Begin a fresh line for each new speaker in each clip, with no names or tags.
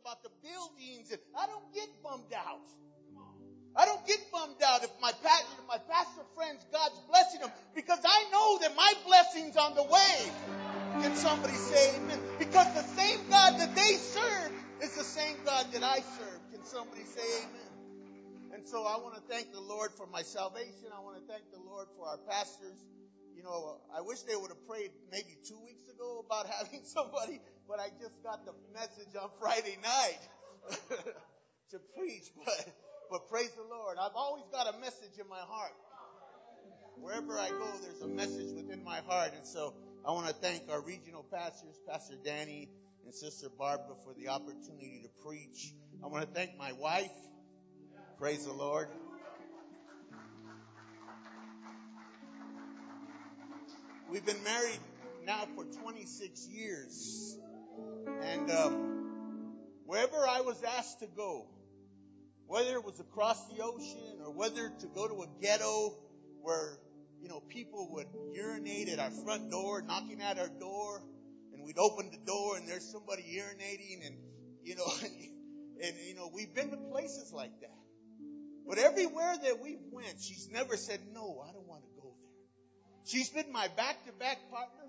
about the buildings. And I don't get bummed out. I don't get bummed out if my pastor friends, God's blessing them, because I know that my blessing's on the way. Can somebody say amen? Because the same God that they serve is the same God that I serve. Can somebody say amen? And so I want to thank the Lord for my salvation. I want to thank the Lord for our pastors. You know, I wish they would have prayed maybe 2 weeks ago about having somebody, but I just got the message on Friday night to preach. But praise the Lord. I've always got a message in my heart. Wherever I go, there's a message within my heart. And so I want to thank our regional pastors, Pastor Danny and Sister Barbara, for the opportunity to preach. I want to thank my wife. Praise the Lord. We've been married now for 26 years. And wherever I was asked to go, whether it was across the ocean or whether to go to a ghetto where, you know, people would urinate at our front door, knocking at our door, and we'd open the door and there's somebody urinating, and, you know, we've been to places like that. But everywhere that we went, she's never said, no, I don't want to go there. She's been my back-to-back partner.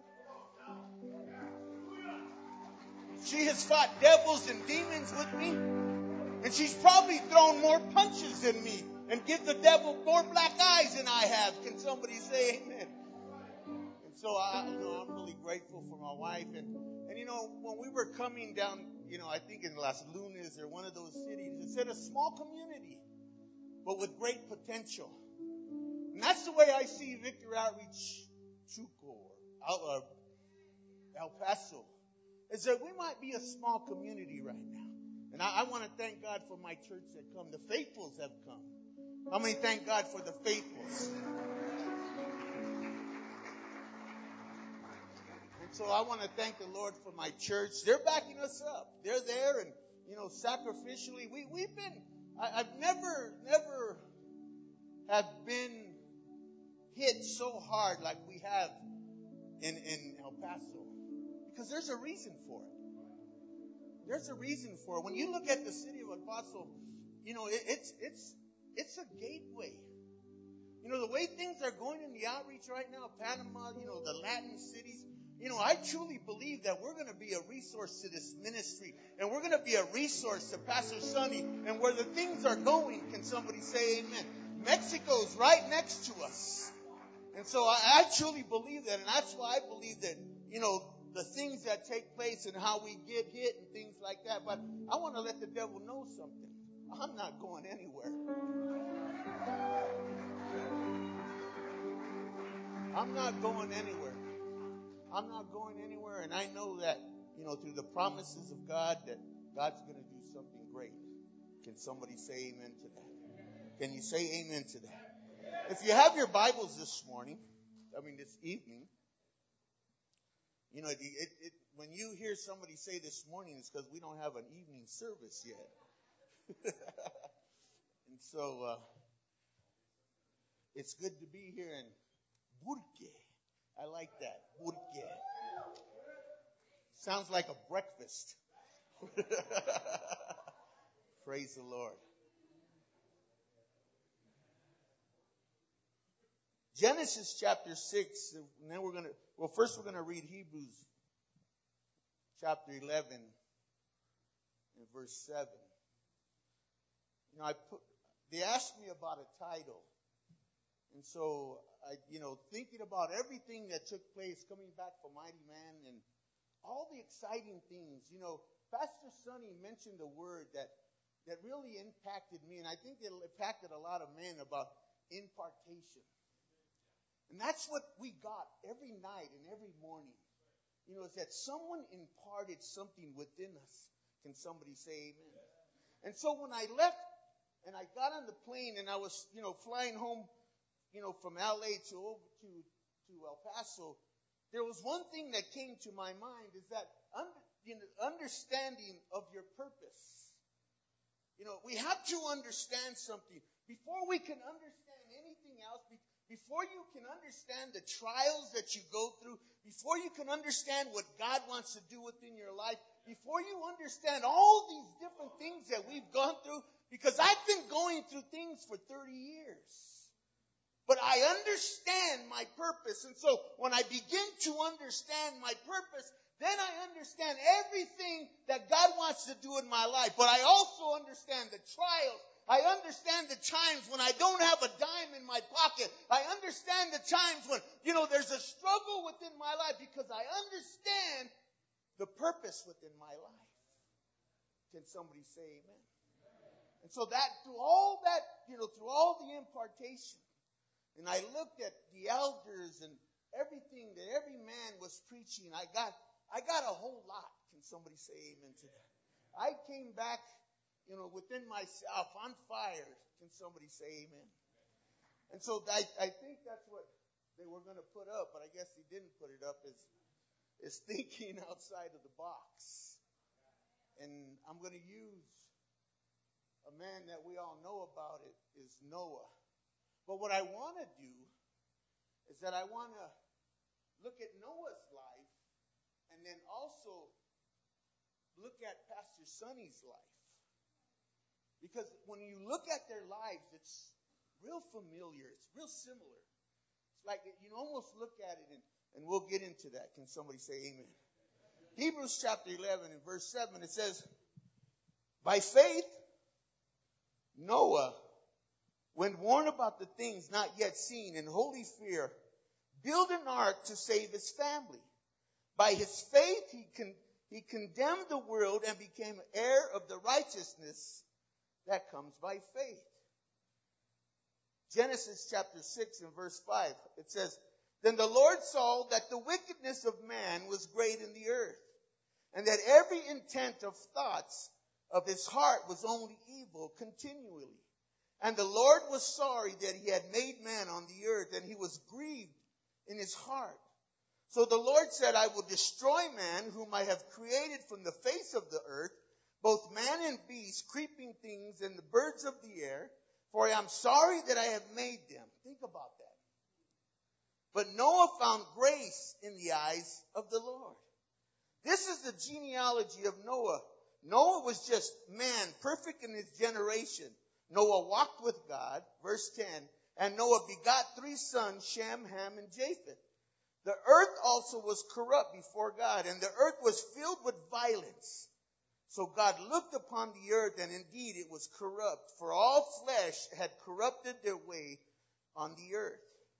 She has fought devils and demons with me. And she's probably thrown more punches than me and give the devil more black eyes than I have. Can somebody say amen? And so I'm really grateful for my wife. And when we were coming down, I think in Las Lunas or one of those cities, it said a small community, but with great potential. And that's the way I see Victory Outreach Chuco or El Paso, is that we might be a small community right now. And I want to thank God for my church that come. The faithfuls have come. How many thank God for the faithfuls? And so I want to thank the Lord for my church. They're backing us up. They're there, and sacrificially. We've been. I've never have been hit so hard like we have in El Paso, because there's a reason for it. There's a reason for it. When you look at the city of El Paso, it's a gateway. The way things are going in the outreach right now, Panama, the Latin cities, I truly believe that we're going to be a resource to this ministry, and we're going to be a resource to Pastor Sonny, and where the things are going, can somebody say amen? Mexico's right next to us. And so I truly believe that, and that's why I believe that, the things that take place and how we get hit and things like that. But I want to let the devil know something. I'm not going anywhere. I'm not going anywhere. I'm not going anywhere. And I know that, through the promises of God, that God's going to do something great. Can somebody say amen to that? Can you say amen to that? If you have your Bibles this evening, when you hear somebody say this morning, it's because we don't have an evening service yet. And so it's good to be here in Burque. I like that, Burque. Sounds like a breakfast. Praise the Lord. Genesis chapter 6, and then first we're going to read Hebrews chapter 11 and verse 7. They asked me about a title. And so, thinking about everything that took place coming back from Mighty Man and all the exciting things, Pastor Sonny mentioned a word that really impacted me, and I think it impacted a lot of men, about impartation. And that's what we got every night and every morning. Is that someone imparted something within us. Can somebody say amen? And so when I left and I got on the plane and I was, flying home, from LA to El Paso, there was one thing that came to my mind, is that understanding of your purpose. We have to understand something. Before we can understand anything else, before you can understand the trials that you go through, before you can understand what God wants to do within your life, before you understand all these different things that we've gone through, because I've been going through things for 30 years. But I understand my purpose. And so when I begin to understand my purpose, then I understand everything that God wants to do in my life. But I also understand the trials. I understand the times when I don't have a dime in my pocket. I understand the times when, there's a struggle within my life, because I understand the purpose within my life. Can somebody say amen? And so that, through all that, through all the impartation, and I looked at the elders and everything that every man was preaching, I got a whole lot. Can somebody say amen to that? I came back, within myself on fire. Can somebody say amen? And so I think that's what they were going to put up, but I guess they didn't put it up, is thinking outside of the box. And I'm going to use a man that we all know about, it is Noah. But what I want to do is that I want to look at Noah's life and then also look at Pastor Sonny's life. Because when you look at their lives, it's real familiar. It's real similar. It's like you almost look at it, and we'll get into that. Can somebody say amen? Hebrews chapter 11 and verse 7, it says, by faith, Noah, when warned about the things not yet seen, in holy fear, built an ark to save his family. By his faith, he condemned the world and became heir of the righteousness that comes by faith. Genesis chapter 6 and verse 5, it says, then the Lord saw that the wickedness of man was great in the earth, and that every intent of thoughts of his heart was only evil continually. And the Lord was sorry that he had made man on the earth, and he was grieved in his heart. So the Lord said, I will destroy man whom I have created from the face of the earth, both man and beast, creeping things, and the birds of the air, for I am sorry that I have made them. Think about that. But Noah found grace in the eyes of the Lord. This is the genealogy of Noah. Noah was just man, perfect in his generation. Noah walked with God, verse 10, and Noah begot 3 sons, Shem, Ham, and Japheth. The earth also was corrupt before God, and the earth was filled with violence. So God looked upon the earth, and indeed it was corrupt, for all flesh had corrupted their way on the earth.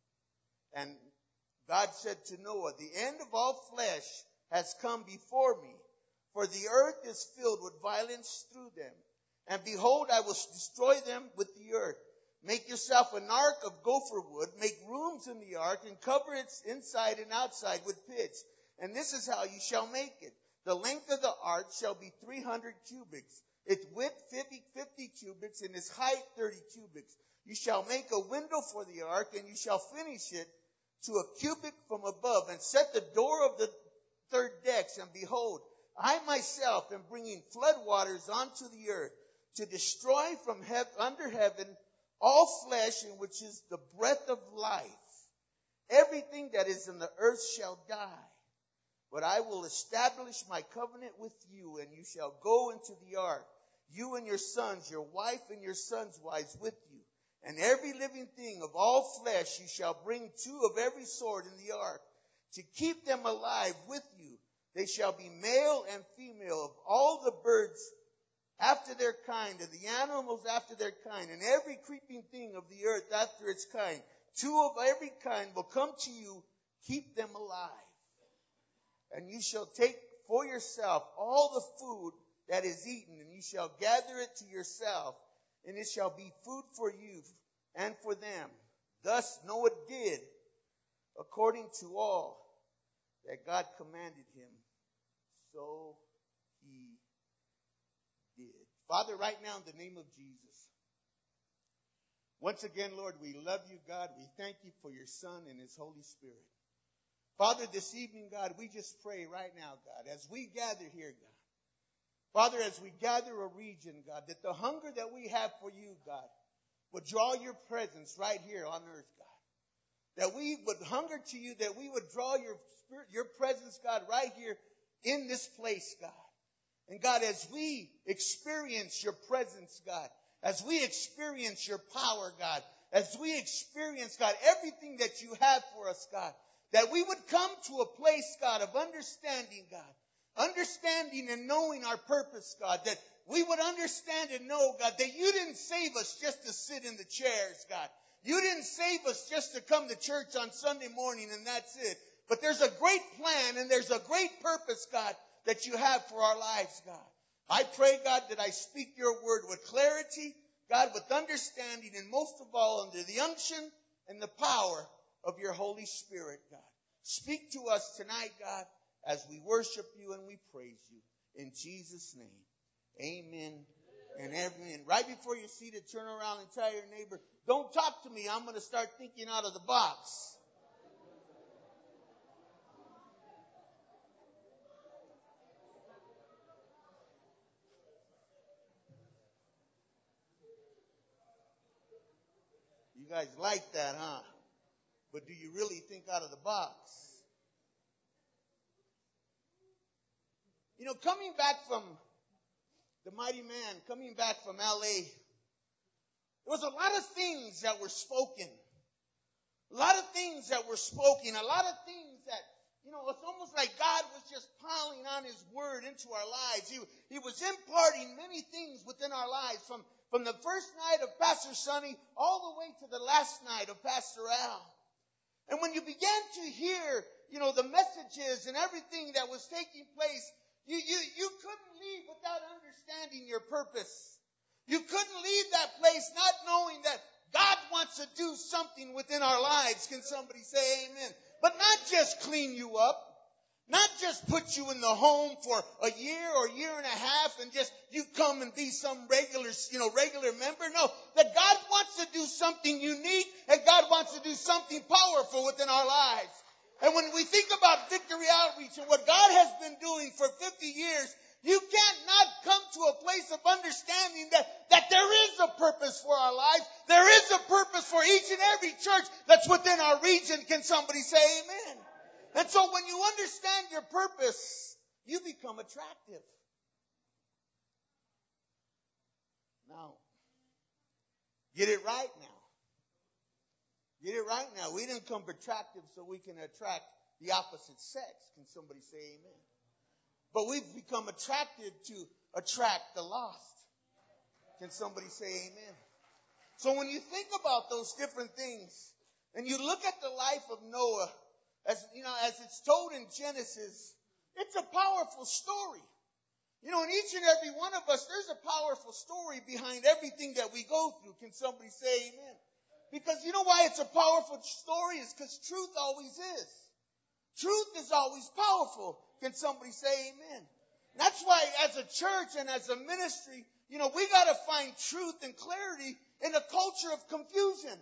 And God said to Noah, the end of all flesh has come before me, for the earth is filled with violence through them. And behold, I will destroy them with the earth. Make yourself an ark of gopher wood, make rooms in the ark, and cover its inside and outside with pitch. And this is how you shall make it. The length of the ark shall be 300 cubits, its width 50 cubits, and its height 30 cubits. You shall make a window for the ark, and you shall finish it to a cubit from above, and set the door of the third decks. And behold, I myself am bringing flood waters onto the earth, to destroy from under heaven all flesh, in which is the breath of life. Everything that is in the earth shall die. But I will establish my covenant with you, and you shall go into the ark, you and your sons, your wife and your sons' wives with you. And every living thing of all flesh you shall bring 2 of every sort in the ark, to keep them alive with you. They shall be male and female, of all the birds after their kind, and the animals after their kind, and every creeping thing of the earth after its kind. 2 of every kind will come to you, keep them alive. And you shall take for yourself all the food that is eaten, and you shall gather it to yourself, and it shall be food for you and for them. Thus Noah did according to all that God commanded him, so he did. Father, right now in the name of Jesus, once again, Lord, we love you, God. We thank you for your Son and his Holy Spirit. Father, this evening, God, we just pray right now, God, as we gather here, God. Father, as we gather a region, God, that the hunger that we have for you, God, would draw your presence right here on earth, God. That we would hunger to you, that we would draw your spirit, your presence, God, right here in this place, God. And God, as we experience your presence, God, as we experience your power, God, as we experience, God, everything that you have for us, God, that we would come to a place, God, of understanding, God, understanding and knowing our purpose, God, that we would understand and know, God, that you didn't save us just to sit in the chairs, God. You didn't save us just to come to church on Sunday morning and that's it. But there's a great plan and there's a great purpose, God, that you have for our lives, God. I pray, God, that I speak your word with clarity, God, with understanding, and most of all, under the unction and the power of your Holy Spirit, God. Speak to us tonight, God, as we worship you and we praise you. In Jesus' name, amen and amen. Right before you're seated, turn around and tell your neighbor, don't talk to me. I'm going to start thinking out of the box. You guys like that, huh? But do you really think out of the box? You know, coming back from the mighty man, coming back from L.A., there was a lot of things that were spoken. A lot of things that were spoken. A lot of things that, you know, it's almost like God was just piling on his word into our lives. He was imparting many things within our lives from the first night of Pastor Sonny all the way to the last night of Pastor Al. And when you began to hear, you know, the messages and everything that was taking place, you couldn't leave without understanding your purpose. You couldn't leave that place not knowing that God wants to do something within our lives. Can somebody say amen? But not just clean you up. Not just put you in the home for a year or year and a half and just you come and be some regular member. No, that God wants to do something unique and God wants to do something powerful within our lives. And when we think about Victory Outreach and what God has been doing for 50 years, you can't not come to a place of understanding that there is a purpose for our life. There is a purpose for each and every church that's within our region. Can somebody say amen? And so when you understand your purpose, you become attractive. Now, get it right now. Get it right now. We didn't come attractive so we can attract the opposite sex. Can somebody say amen? But we've become attracted to attract the lost. Can somebody say amen? So when you think about those different things, and you look at the life of Noah, as it's told in Genesis, it's a powerful story. You know, in each and every one of us, there's a powerful story behind everything that we go through. Can somebody say amen? Because you know why it's a powerful story? It's because truth always is. Truth is always powerful. Can somebody say amen? That's why as a church and as a ministry, you know, we got to find truth and clarity in a culture of confusion.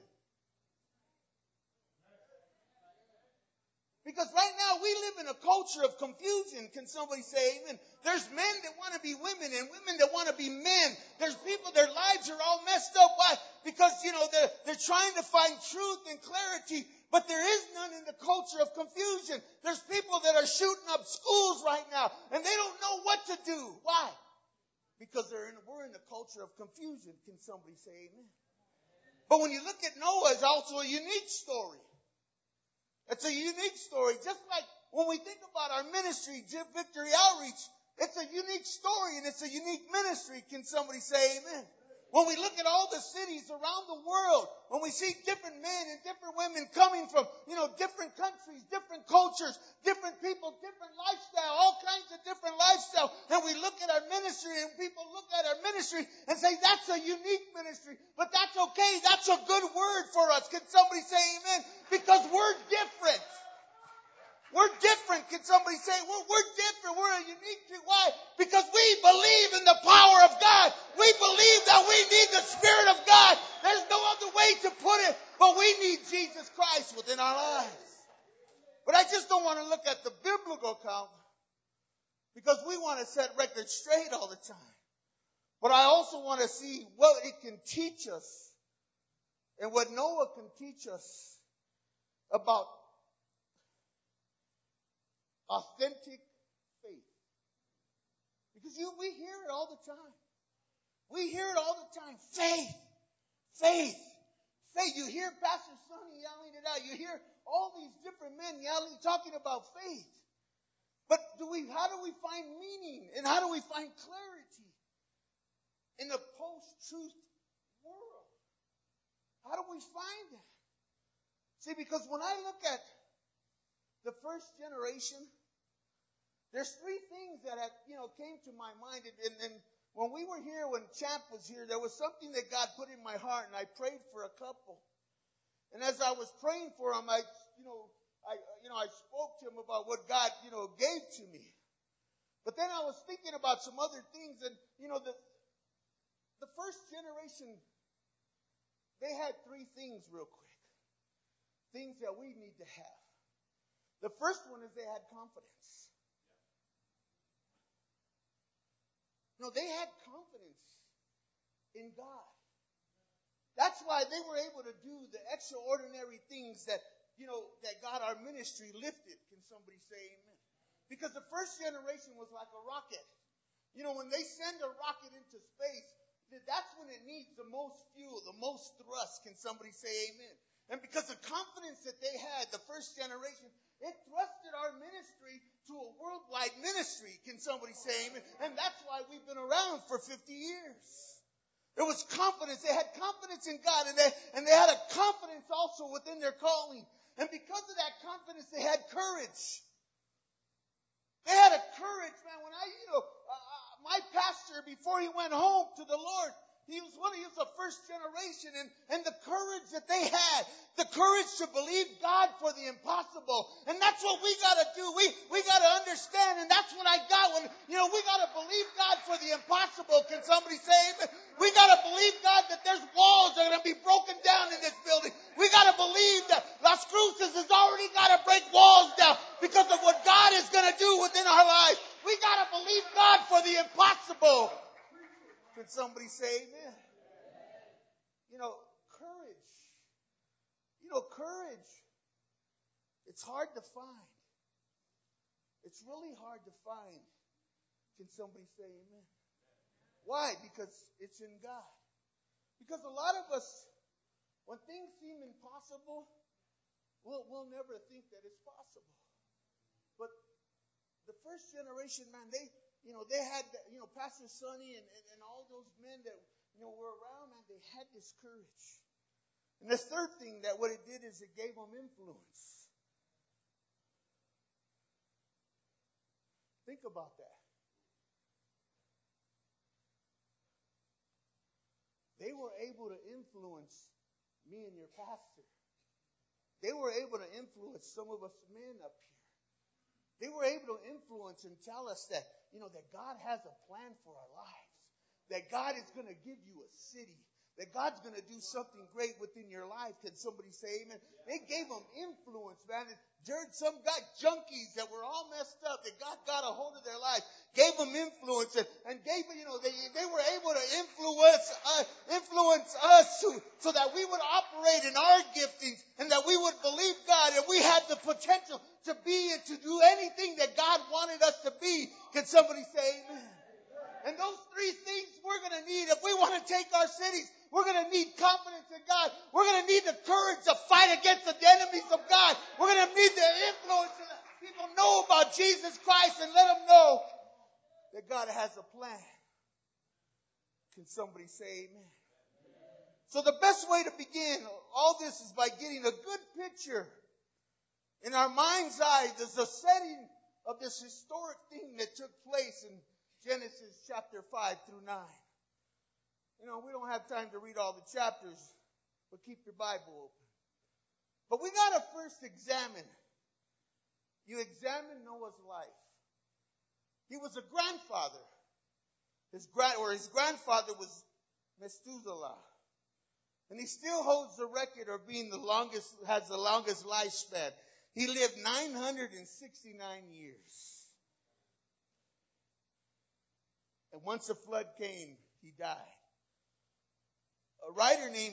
Because right now we live in a culture of confusion. Can somebody say amen? There's men that want to be women and women that want to be men. There's people, their lives are all messed up. Why? Because, you know, they're trying to find truth and clarity, but there is none in the culture of confusion. There's people that are shooting up schools right now and they don't know what to do. Why? Because we're in a culture of confusion. Can somebody say amen? But when you look at Noah, it's also a unique story. It's a unique story. Just like when we think about our ministry, Victory Outreach, it's a unique story and it's a unique ministry. Can somebody say amen? When we look at all the cities around the world, when we see different men and different women coming from, you know, different countries, different cultures, different people, different lifestyle, all kinds of different lifestyle, and we look at our ministry and people look at our ministry and say, that's a unique ministry, but that's okay. That's a good word for us. Can somebody say amen? Because we're different. We're different. Can somebody say, we're different. We're a unique group. Why? Because we believe in the power of God. We believe that we need the Spirit of God. There's no other way to put it, but we need Jesus Christ within our lives. But I just don't want to look at the biblical account because we want to set records straight all the time. But I also want to see what it can teach us and what Noah can teach us about authentic faith. Because we hear it all the time. We hear it all the time. Faith, faith, faith. You hear Pastor Sonny yelling it out. You hear all these different men yelling, talking about faith. But how do we find meaning and how do we find clarity in the post-truth world? How do we find that? See, because when I look at the first generation, there's three things that have, came to my mind. And when we were here, when Champ was here, there was something that God put in my heart, and I prayed for a couple. And as I was praying for them, I spoke to him about what God, gave to me. But then I was thinking about some other things, and the first generation, they had three things real quick. Things that we need to have. The first one is they had confidence. They had confidence in God. That's why they were able to do the extraordinary things that God, our ministry, lifted. Can somebody say amen? Because the first generation was like a rocket. When they send a rocket into space, that's when it needs the most fuel, the most thrust. Can somebody say amen? And because the confidence that they had, the first generation, it thrusted our ministry to a worldwide ministry. Can somebody say amen? And that's why we've been around for 50 years. There was confidence. They had confidence in God, and they had a confidence also within their calling. And because of that confidence, they had courage. They had a courage, man. When my pastor, before he went home to the Lord, he was the first generation, and the courage that they had, the courage to believe God for the impossible. And that's what we got to do. We got to understand, and that's what I got when, we got to believe God for the impossible. Can somebody say amen? We got to believe, God, that there's walls that are going to be broken down in this building. We got to believe that Las Cruces has already got to break walls down because of what God is going to do within our lives. We got to believe God for the impossible. Can somebody say amen? Courage. Courage. It's hard to find. It's really hard to find. Can somebody say amen? Why? Because it's in God. Because a lot of us, when things seem impossible, we'll never think that it's possible. But the first generation, man, they had, Pastor Sonny and all those men that, were around, man, they had this courage. And the third thing that what it did is it gave them influence. Think about that. They were able to influence me and your pastor. They were able to influence some of us men up here. They were able to influence and tell us that, that God has a plan for our lives. That God is going to give you a city. That God's going to do something great within your life. Can somebody say amen? They gave them influence, man. Some got junkies that were all messed up. That God got a hold of their life. Gave them influence and gave, they were able to influence us so that we would operate in our giftings and that we would believe God and we had the potential to be and to do anything that God wanted us to be. Can somebody say amen? And those three things we're going to need if we want to take our cities. We're going to need confidence in God. We're going to need the courage to fight against the enemies of God. We're going to need the influence so that people know about Jesus Christ and let them know that God has a plan. Can somebody say amen? So the best way to begin all this is by getting a good picture in our mind's eye. There's a setting of this historic thing that took place in Genesis chapter 5 through 9. We don't have time to read all the chapters, but keep your Bible open. But we got to first examine. You examine Noah's life. He was a grandfather. His grandfather was Methuselah. And he still holds the record of being has the longest lifespan. He lived 969 years. And once the flood came, he died. A writer named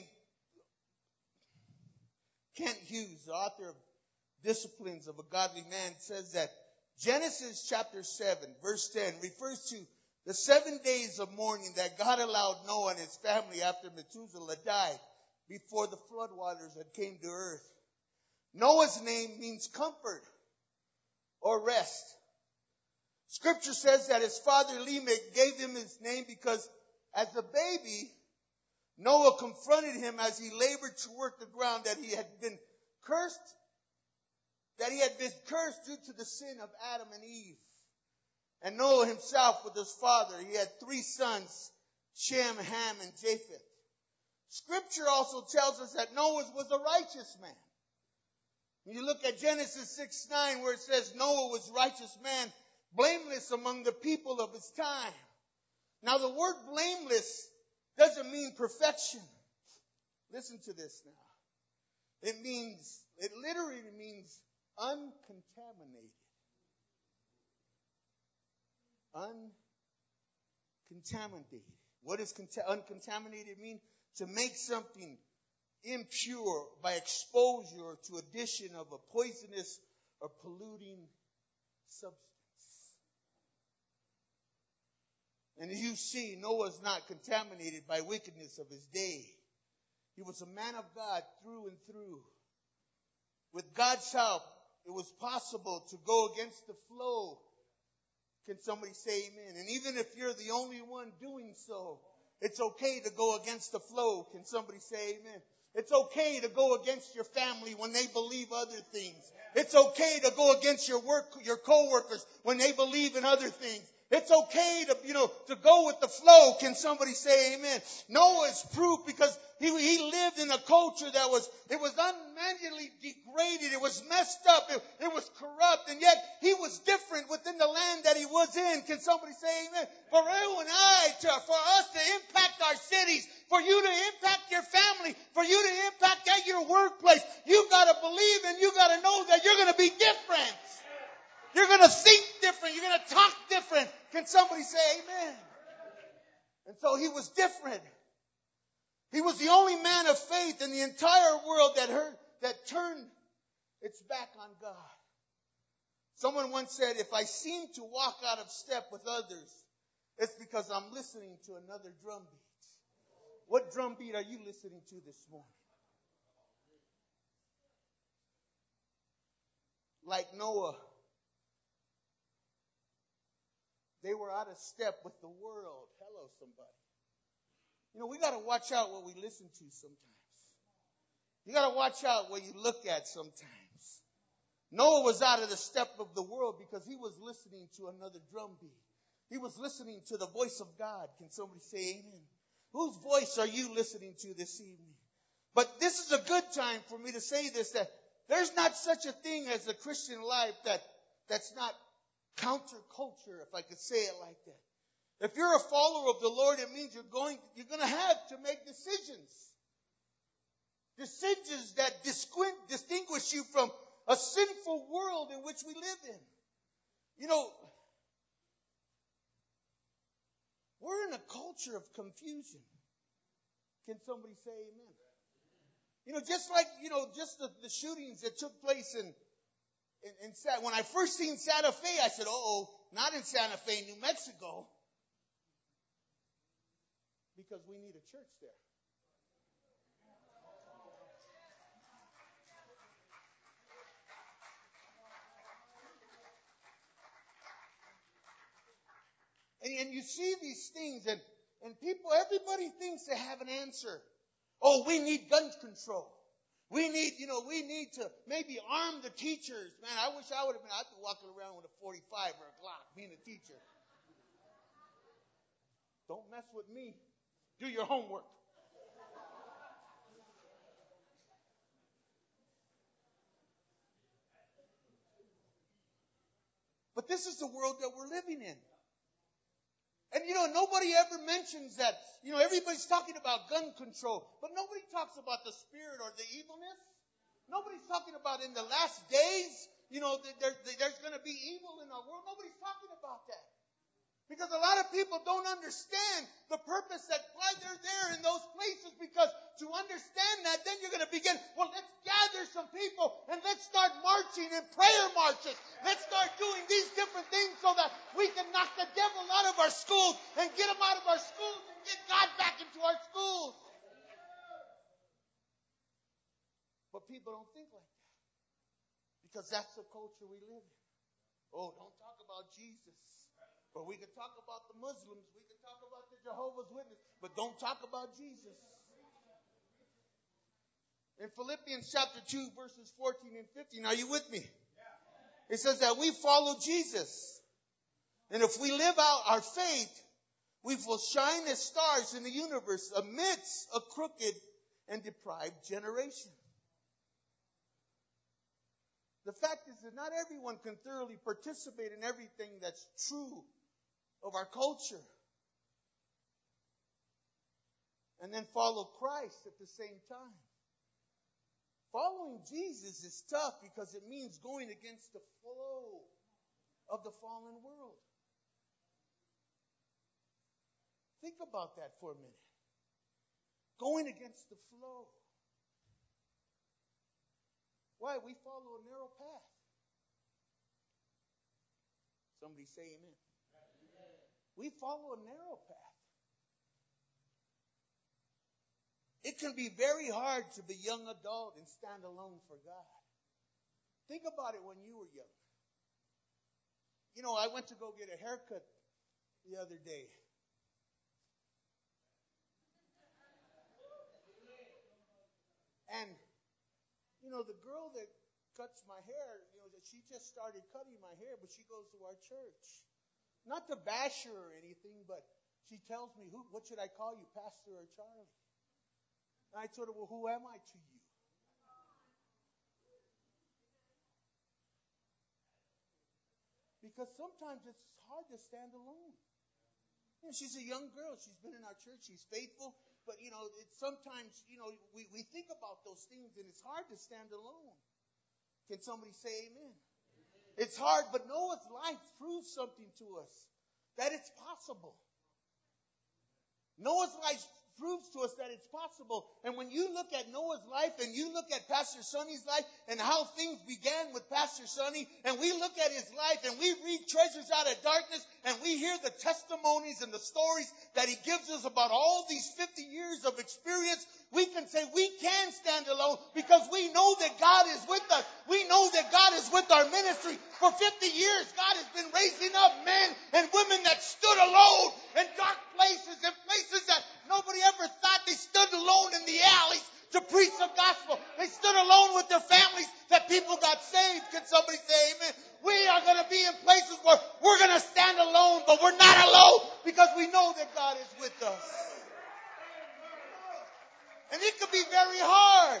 Kent Hughes, the author of Disciplines of a Godly Man, says that Genesis chapter 7, verse 10, refers to The 7 days of mourning that God allowed Noah and his family after Methuselah died before the flood waters had came to earth. Noah's name means comfort or rest. Scripture says that his father Lamech gave him his name because as a baby, Noah confronted him as he labored to work the ground that he had been cursed due to the sin of Adam and Eve. And Noah himself with his father, he had 3 sons, Shem, Ham, and Japheth. Scripture also tells us that Noah was a righteous man. When you look at Genesis 6:9 where it says Noah was a righteous man, blameless among the people of his time. Now the word blameless doesn't mean perfection. Listen to this now. It literally means uncontaminated. Uncontaminated. What does uncontaminated mean? To make something impure by exposure or to addition of a poisonous or polluting substance. And as you see, Noah's not contaminated by wickedness of his day. He was a man of God through and through. With God's help, it was possible to go against the flow. Can somebody say amen? And even if you're the only one doing so, it's okay to go against the flow. Can somebody say amen? It's okay to go against your family when they believe other things. It's okay to go against your co-workers when they believe in other things. It's okay to go with the flow. Can somebody say amen? Noah is proof because he lived in a culture that was unmanually degraded. It was messed up. It was corrupt. And yet he was different within the land that he was in. Can somebody say amen? For you and for us to impact our cities, for you to impact your family, for you to impact at your workplace, you've got to believe and you've got to know that you're going to be different. You're going to think different. You're going to talk different. Can somebody say amen? And so he was different. He was the only man of faith in the entire world that turned its back on God. Someone once said, if I seem to walk out of step with others, it's because I'm listening to another drumbeat. What drumbeat are you listening to this morning? Like Noah, they were out of step with the world. Hello, somebody. We got to watch out what we listen to sometimes. You got to watch out what you look at sometimes. Noah was out of the step of the world because he was listening to another drumbeat. He was listening to the voice of God. Can somebody say amen? Whose voice are you listening to this evening? But this is a good time for me to say this, that there's not such a thing as a Christian life that's not counterculture, if I could say it like that. If you're a follower of the Lord, it means you're going to have to make decisions. Decisions that distinguish you from a sinful world in which we live in. We're in a culture of confusion. Can somebody say amen? Just like, just the shootings that took place in when I first seen Santa Fe, I said, not in Santa Fe, New Mexico. Because we need a church there. And you see these things and everybody thinks they have an answer. Oh, we need gun control. We need to maybe arm the teachers. Man, I wish I'd be walking around with a 45 or a Glock being a teacher. Don't mess with me. Do your homework. But this is the world that we're living in. And nobody ever mentions that, everybody's talking about gun control, but nobody talks about the spirit or the evilness. Nobody's talking about in the last days, there's going to be evil in our world. Nobody's talking about that. Because a lot of people don't understand the purpose that why they're there in those places. Because to understand that, then you're going to begin, well, let's gather some people and let's start marching in prayer marches. Let's start doing these different things so that we can knock the devil out of our schools and get him out of our schools and get God back into our schools. But people don't think like that. Because that's the culture we live in. Oh, don't talk about Jesus. But we can talk about the Muslims. We can talk about the Jehovah's Witnesses. But don't talk about Jesus. In Philippians chapter 2, verses 14 and 15. Are you with me? It says that we follow Jesus. And if we live out our faith, we will shine as stars in the universe amidst a crooked and deprived generation. The fact is that not everyone can thoroughly participate in everything that's true of our culture and then follow Christ at the same time. Following Jesus is tough because it means going against the flow of the fallen world. Think about that for a minute. Going against the flow. Why? We follow a narrow path. Somebody say amen. We follow a narrow path. It can be very hard to be a young adult and stand alone for God. Think about it when you were young. You know, I went to go get a haircut the other day. And, you know, the girl that cuts my hair, you know, that she just started cutting my hair, but she goes to our church. Not to bash her or anything, but she tells me, what should I call you, Pastor or Charlie? And I told her, well, who am I to you? Because sometimes it's hard to stand alone. You know, she's a young girl. She's been in our church. She's faithful. But, you know, it's sometimes, you know, we think about those things, and it's hard to stand alone. Can somebody say amen? It's hard, but Noah's life proves something to us, that it's possible. Noah's life proves to us that it's possible. And when you look at Noah's life and you look at Pastor Sonny's life and how things began with Pastor Sonny, and we look at his life and we read Treasures Out of Darkness and we hear the testimonies and the stories that he gives us about all these 50 years of experience, we can say we can stand alone because we know that God is with us. We know that God is with our ministry. For 50 years, God has been raising up men and women that stood alone in dark places and places that nobody ever thought. They stood alone in the alleys to preach the gospel. They stood alone with their families that people got saved. Can somebody say amen? We are going to be in places where we're going to stand alone, but we're not alone because we know that God is with us. And it could be very hard.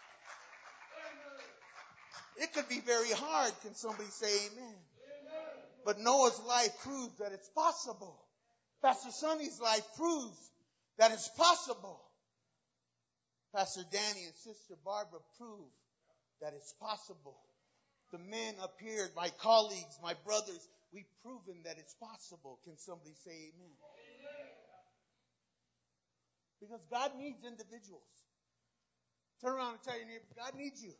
It could be very hard. Can somebody say amen? But Noah's life proves that it's possible. Pastor Sonny's life proves that it's possible. Pastor Danny and Sister Barbara prove that it's possible. The men up here, my colleagues, my brothers, we've proven that it's possible. Can somebody say amen? Because God needs individuals. Turn around and tell your neighbor, God needs you.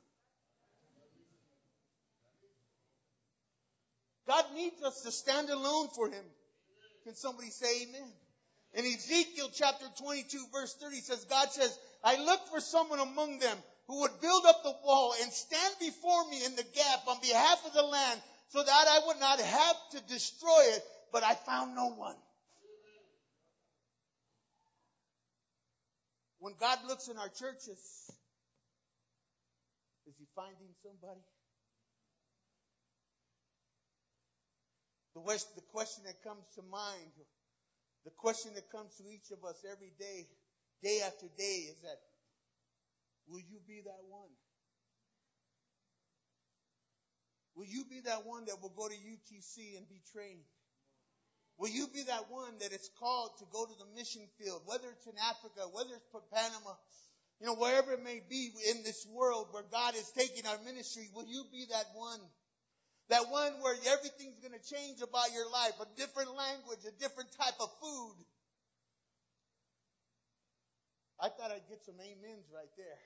God needs us to stand alone for Him. Can somebody say amen? In Ezekiel chapter 22 verse 30 says, God says, I looked for someone among them who would build up the wall and stand before me in the gap on behalf of the land so that I would not have to destroy it, but I found no one. When God looks in our churches, is He finding somebody? The question that comes to mind, the question that comes to each of us every day, day after day, is that, will you be that one? Will you be that one that will go to UTC and be trained? Will you be that one that is called to go to the mission field, whether it's in Africa, whether it's for Panama, you know, wherever it may be in this world where God is taking our ministry, will you be that one That one where everything's going to change about your life, a different language, a different type of food. I thought I'd get some amens right there.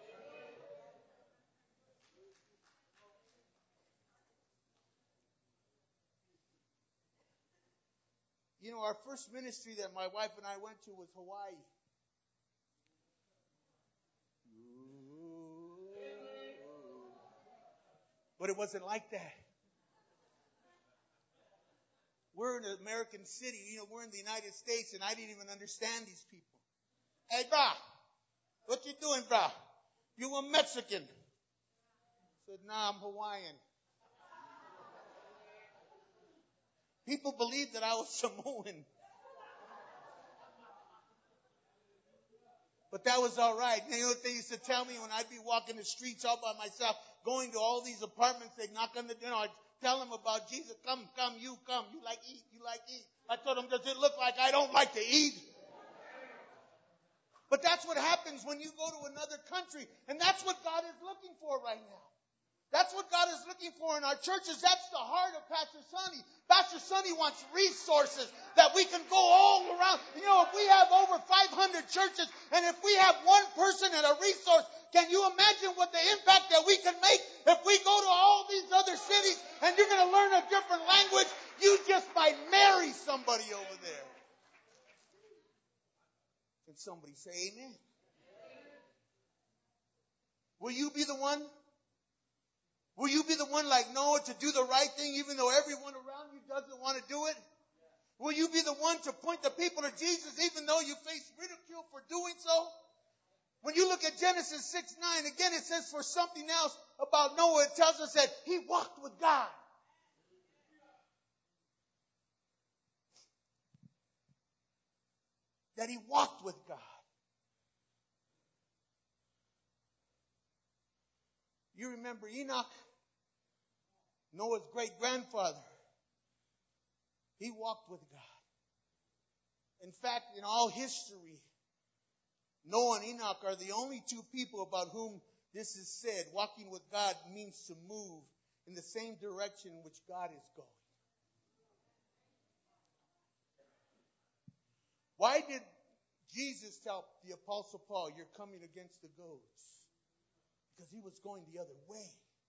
You know, our first ministry that my wife and I went to was Hawaii. But it wasn't like that. We're in an American city. You know, we're in the United States, and I didn't even understand these people. Hey, brah, what you doing, brah? You a Mexican? I said, nah, I'm Hawaiian. People believed that I was Samoan. But that was all right. You know what they used to tell me when I'd be walking the streets all by myself, going to all these apartments, they'd knock on the door, I'd tell them about Jesus. Come, you come. You like eat. I told them, does it look like I don't like to eat? But that's what happens when you go to another country. And that's what God is looking for right now. That's what God is looking for in our churches. That's the heart of Pastor Sonny. Pastor Sonny wants resources that we can go all around. You know, if we have over 500 churches and if we have one person and a resource, can you imagine what the impact that we can make if we go to all these other cities and you're going to learn a different language? You just might marry somebody over there. Can somebody say amen? Will you be the one? Will you be the one like Noah to do the right thing even though everyone around you doesn't want to do it? Will you be the one to point the people to Jesus even though you face ridicule for doing so? When you look at Genesis 6:9, again it says for something else about Noah, it tells us that he walked with God. That he walked with God. You remember Enoch, Noah's great-grandfather. He walked with God. In fact, in all history, Noah and Enoch are the only two people about whom this is said. Walking with God means to move in the same direction in which God is going. Why did Jesus tell the Apostle Paul, you're coming against the goats? Because he was going the other way.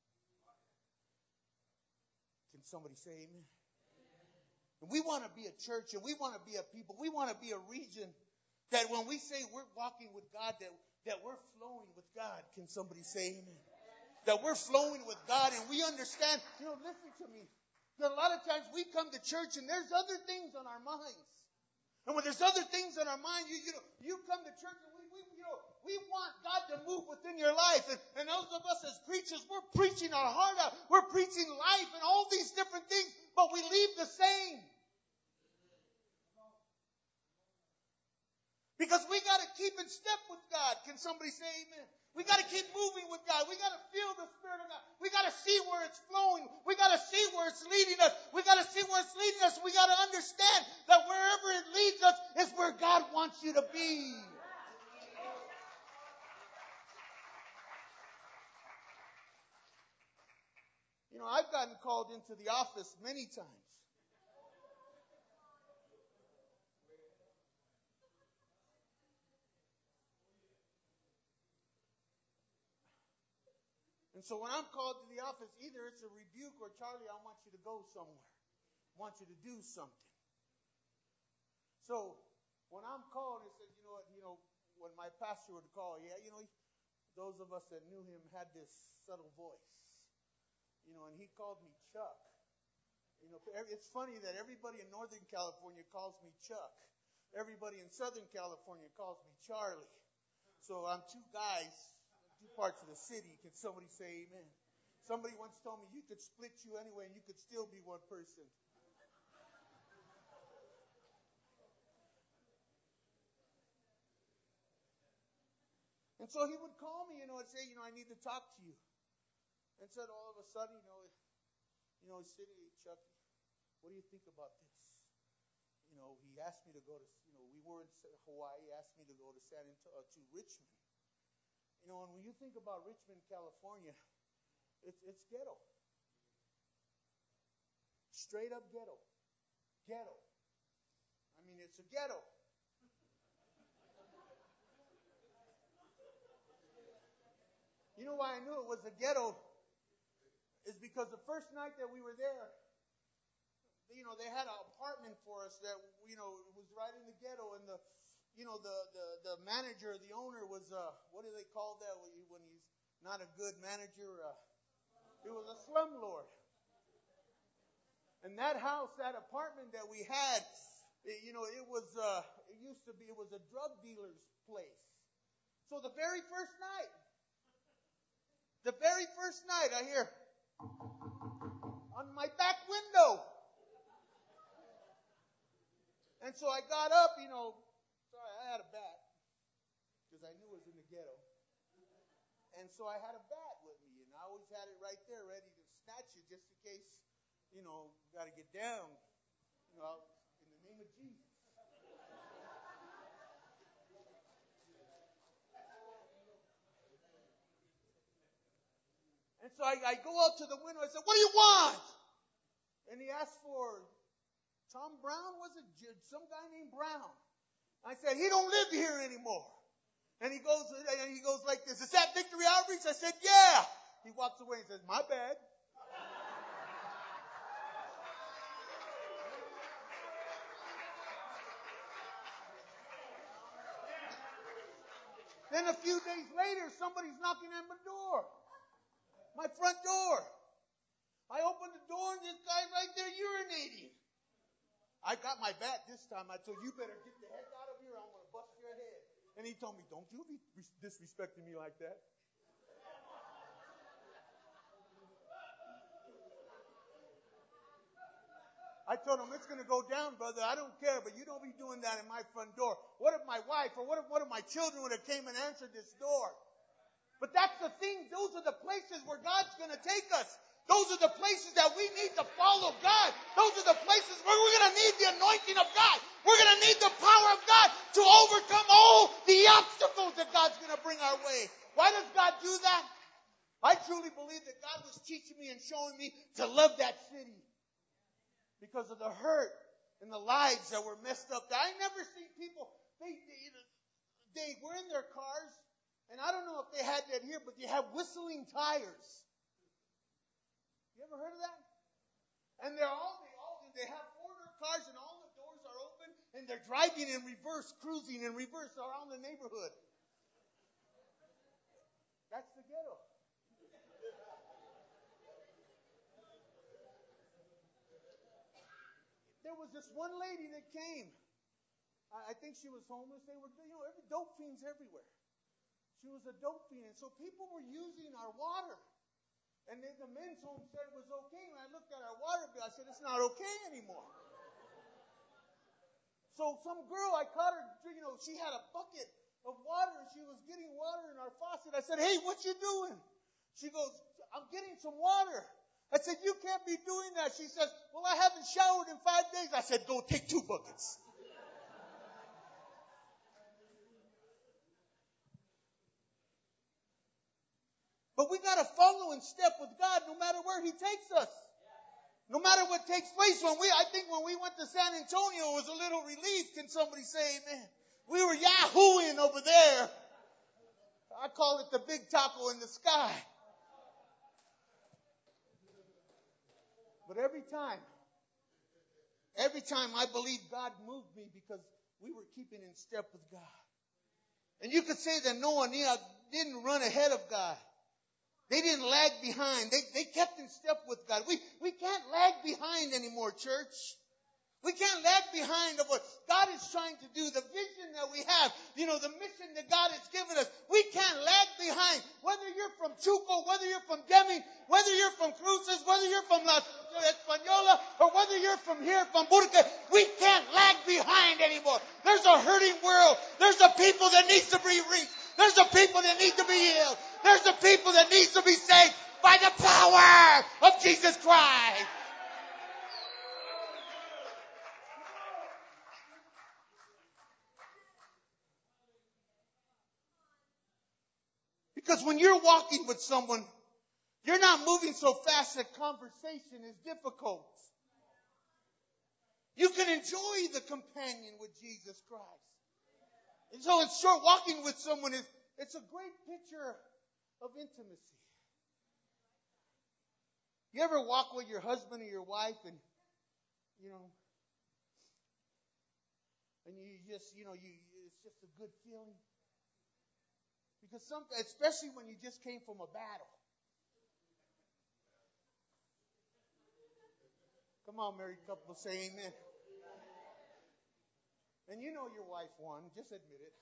Can somebody say amen? And we want to be a church and we want to be a people. We want to be a region that when we say we're walking with God, that we're flowing with God. Can somebody say amen? That we're flowing with God and we understand. You know, listen to me. That a lot of times we come to church and there's other things on our minds. And when there's other things on our mind, you come to church and we want God to move within your life. And those of us as preachers, we're preaching our heart out. We're preaching life and all these different things, but we leave the same. Because we got to keep in step with God. Can somebody say amen? We got to keep moving with God. We got to feel the Spirit of God. We got to see where it's flowing. We got to see where it's leading us. We got to see where it's leading us. We got to understand that wherever it leads us is where God wants you to be. You know, I've gotten called into the office many times. And so when I'm called to the office, either it's a rebuke or, Charlie, I want you to go somewhere. I want you to do something. So when I'm called, it says, when my pastor would call, those of us that knew him had this subtle voice. And he called me Chuck. It's funny that everybody in Northern California calls me Chuck. Everybody in Southern California calls me Charlie. So I'm two guys, two parts of the city. Can somebody say amen? Somebody once told me you could split you anyway and you could still be one person. And so he would call me, and say, I need to talk to you. And said all of a sudden, he's sitting, Chuck, what do you think about this? He asked me to go to, we were in Hawaii, he asked me to go to to Richmond. And when you think about Richmond, California, it's ghetto. Straight up ghetto. Ghetto. I mean, it's a ghetto. You know why I knew it was a ghetto? Is because the first night that we were there, they had an apartment for us that, was right in the ghetto, and the manager, the owner was, what do they call that when he's not a good manager? He was a slumlord. And that house, that apartment that we had, it was a drug dealer's place. So the very first night, I hear on my back window. And so I got up, sorry, I had a bat because I knew it was in the ghetto. And so I had a bat with me, and I always had it right there ready to snatch it just in case, got to get down, in the name of Jesus. And so I go out to the window. I said, "What do you want?" And he asked for Tom Brown, was it? Some guy named Brown. I said, "He don't live here anymore." And he goes like this. "Is that Victory Outreach?" I said, "Yeah." He walks away and says, "My bad." Then a few days later, somebody's knocking at my door. My front door. I opened the door and this guy right there urinating. I got my bat this time. I told you better get the heck out of here. I'm going to bust your head. And he told me, "Don't you be disrespecting me like that." I told him, "It's going to go down, brother. I don't care, but you don't be doing that in my front door. What if my wife or what if one of my children would have came and answered this door?" But that's the thing. Those are the places where God's going to take us. Those are the places that we need to follow God. Those are the places where we're going to need the anointing of God. We're going to need the power of God to overcome all the obstacles that God's going to bring our way. Why does God do that? I truly believe that God was teaching me and showing me to love that city because of the hurt and the lives that were messed up. I never seen people, they were in their cars, and I don't know if they had that here, but they have whistling tires. You ever heard of that? And they have four-door cars, and all the doors are open, and they're driving in reverse, cruising in reverse around the neighborhood. That's the ghetto. There was this one lady that came. I think she was homeless. They were, dope fiends everywhere. She was a dope fiend. And so people were using our water. And then the men's home said it was okay. And I looked at our water bill. I said, "It's not okay anymore." So some girl, I caught her, she had a bucket of water. And she was getting water in our faucet. I said, "Hey, what you doing?" She goes, "I'm getting some water." I said, "You can't be doing that." She says, "Well, I haven't showered in 5 days. I said, "Go take 2 buckets. But we got to follow in step with God no matter where He takes us. No matter what takes place. I think when we went to San Antonio, it was a little relief. Can somebody say amen? We were yahooing over there. I call it the big taco in the sky. But every time I believe God moved me because we were keeping in step with God. And you could say that Noah and Enoch didn't run ahead of God. They didn't lag behind. They kept in step with God. We can't lag behind anymore, church. We can't lag behind of what God is trying to do, the vision that we have, the mission that God has given us. We can't lag behind. Whether you're from Chuco, whether you're from Deming, whether you're from Cruces, whether you're from La Española, or whether you're from here, from Burke, we can't lag behind anymore. There's a hurting world. There's a people that needs to be reached. There's a people that need to be healed. There's a people that needs to be saved by the power of Jesus Christ. Because when you're walking with someone, you're not moving so fast that conversation is difficult. You can enjoy the companion with Jesus Christ. And so in short, walking with someone it's a great picture of intimacy. You ever walk with your husband or your wife and, and you just, it's just a good feeling? Because especially when you just came from a battle. Come on, married couple, say amen. And you know your wife won, just admit it.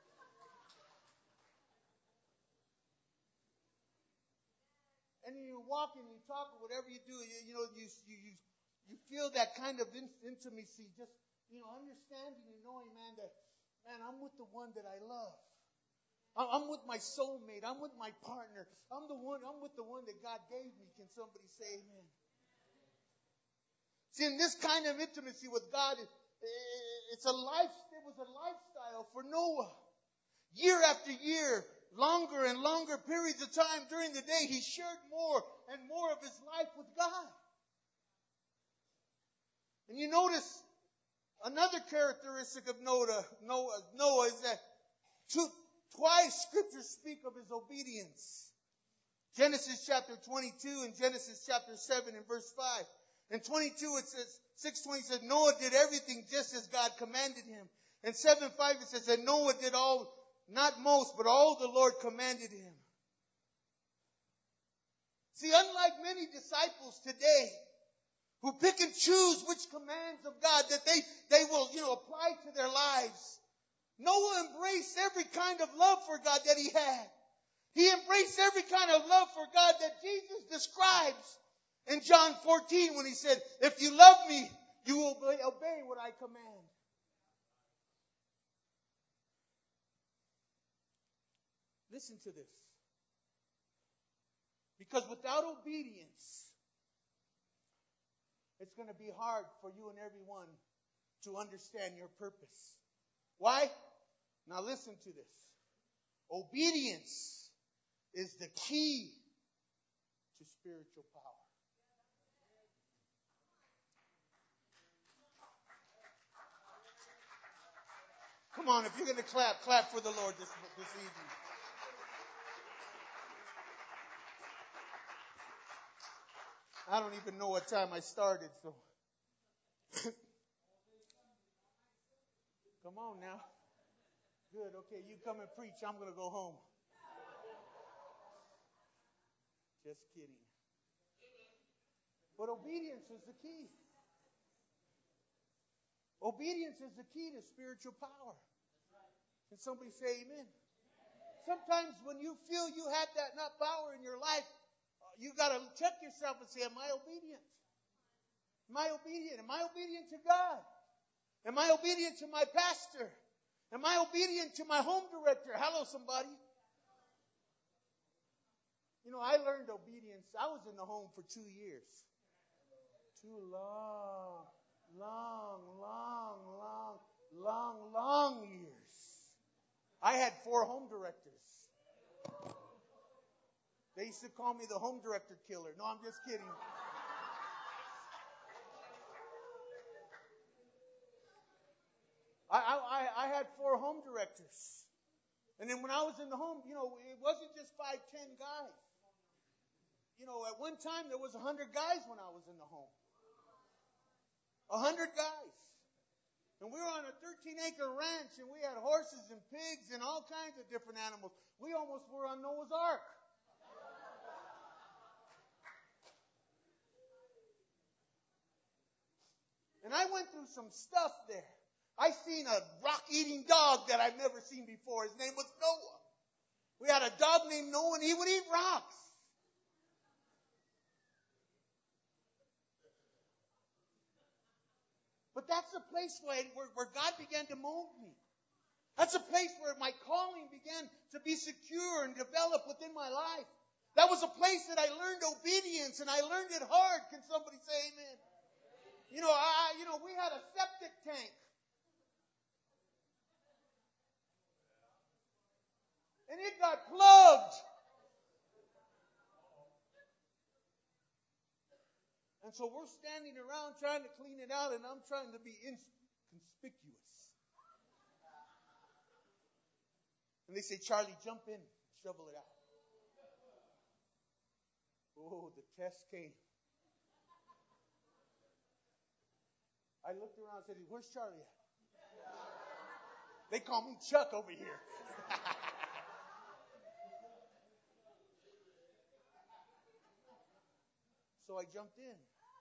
And you walk and you talk or whatever you do, you feel that kind of intimacy, just, understanding and knowing, man, I'm with the one that I love. I'm with my soulmate. I'm with my partner. I'm with the one that God gave me. Can somebody say amen? See, in this kind of intimacy with God, it was a lifestyle for Noah. Year after year, longer and longer periods of time during the day, he shared more and more of his life with God. And you notice another characteristic of Noah is that twice scriptures speak of his obedience. Genesis chapter 22 and Genesis chapter 7 and verse 5. In 22 it says, 6:20 says, Noah did everything just as God commanded him. In 7:5 it says that Noah did all, not most, but all the Lord commanded him. See, unlike many disciples today who pick and choose which commands of God that they will, apply to their lives, Noah embraced every kind of love for God that he had. He embraced every kind of love for God that Jesus describes in John 14 when he said, if you love me, you will obey what I command. Listen to this. Because without obedience, it's going to be hard for you and everyone to understand your purpose. Why? Now listen to this. Obedience is the key to spiritual power. Come on, if you're going to clap for the Lord this evening. I don't even know what time I started, so. Come on now. Good, okay, you come and preach. I'm going to go home. Just kidding. But obedience is the key. Obedience is the key to spiritual power. Can somebody say amen? Sometimes when you feel you have that not power in your life, you got to check yourself and say, am I obedient? Am I obedient? Am I obedient to God? Am I obedient to my pastor? Am I obedient to my home director? Hello, somebody. I learned obedience. I was in the home for 2 years. Too long years. I had 4 home directors. They used to call me the home director killer. No, I'm just kidding. I had 4 home directors. And then when I was in the home, it wasn't just 5, 10 guys. At one time there was 100 guys when I was in the home. 100 guys. And we were on a 13-acre ranch, and we had horses and pigs and all kinds of different animals. We almost were on Noah's Ark. And I went through some stuff there. I seen a rock-eating dog that I've never seen before. His name was Noah. We had a dog named Noah, and he would eat rocks. But that's the place where God began to mold me. That's a place where my calling began to be secure and develop within my life. That was a place that I learned obedience, and I learned it hard. Can somebody say amen? We had a septic tank. And it got plugged. And so we're standing around trying to clean it out, and I'm trying to be inconspicuous. And they say, Charlie, jump in, shovel it out. Oh, the test came. I looked around and said, where's Charlie at? They call me Chuck over here. So I jumped in.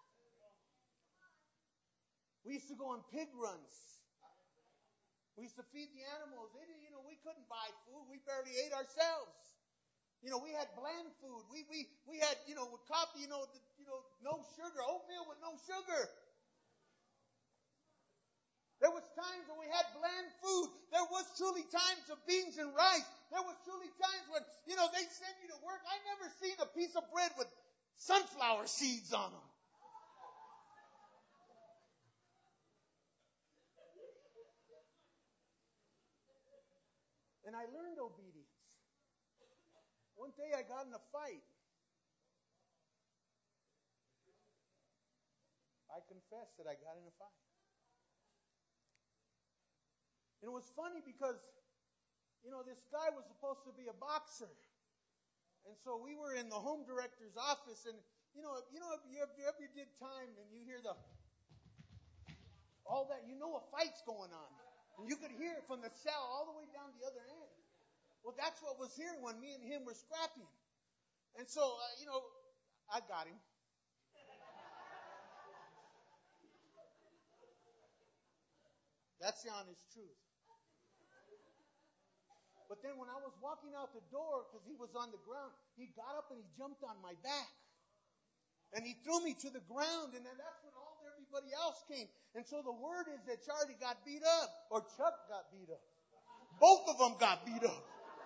We used to go on pig runs. We used to feed the animals. We couldn't buy food. We barely ate ourselves. We had bland food. We had, with coffee, no sugar, oatmeal with no sugar. There was times when we had bland food. There was truly times of beans and rice. There was truly times when, they send you to work. I never seen a piece of bread with sunflower seeds on them. And I learned obedience. One day I got in a fight. I confess that I got in a fight. And it was funny because, this guy was supposed to be a boxer. And so we were in the home director's office, and, if you ever did time and you hear all that, a fight's going on. And you could hear it from the cell all the way down the other end. Well, that's what was here when me and him were scrapping. And so, I got him. That's the honest truth. But then when I was walking out the door, because he was on the ground, he got up and he jumped on my back. And he threw me to the ground, and then that's when everybody else came. And so the word is that Charlie got beat up, or Chuck got beat up. Both of them got beat up.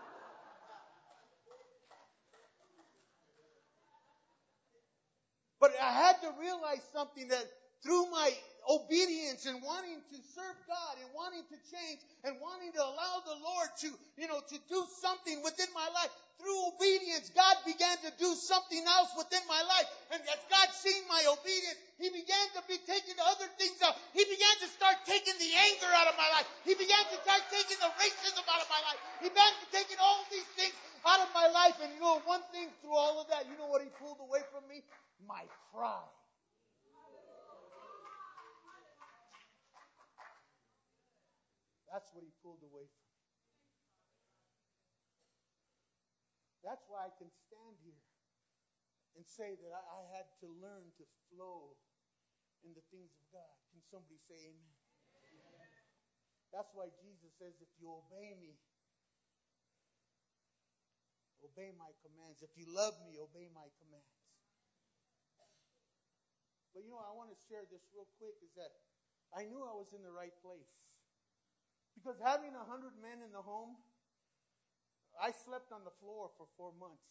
But I had to realize something, that through my obedience and wanting to serve God and wanting to change and wanting to allow the Lord to do something within my life, through obedience, God began to do something else within my life. And as God seen my obedience, He began to be taking other things out. He began to start taking the anger out of my life. He began to start taking the racism out of my life. He began to taking all these things out of my life. And one thing through all of that, what He pulled away from me? My pride. That's what He pulled away from me. That's why I can stand here and say that I had to learn to flow in the things of God. Can somebody say amen? Amen. That's why Jesus says, if you obey me, obey my commands. If you love me, obey my commands. But I want to share this real quick, is that I knew I was in the right place. Because having 100 men in the home, I slept on the floor for 4 months.